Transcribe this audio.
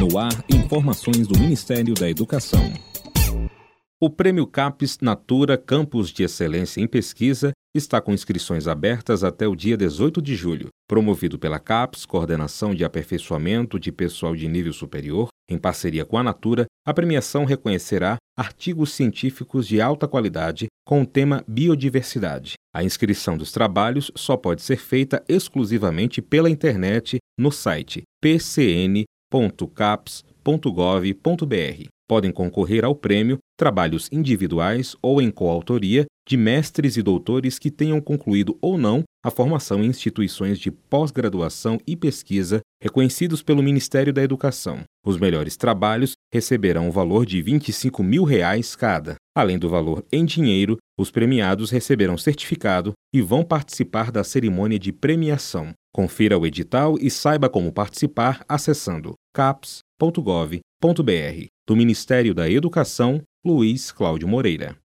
No ar, informações do Ministério da Educação. O Prêmio CAPES Natura Campus de Excelência em Pesquisa está com inscrições abertas até o dia 18 de julho. Promovido pela CAPES, Coordenação de Aperfeiçoamento de Pessoal de Nível Superior, em parceria com a Natura, a premiação reconhecerá artigos científicos de alta qualidade com o tema biodiversidade. A inscrição dos trabalhos só pode ser feita exclusivamente pela internet no site pcn.capes.gov.br. Podem concorrer ao prêmio trabalhos individuais ou em coautoria de mestres e doutores que tenham concluído ou não a formação em instituições de pós-graduação e pesquisa reconhecidos pelo Ministério da Educação. Os melhores trabalhos receberão o valor de R$ 25 mil cada. Além do valor em dinheiro, os premiados receberão certificado e vão participar da cerimônia de premiação. Confira o edital e saiba como participar acessando capes.gov.br. Do Ministério da Educação, Luiz Cláudio Moreira.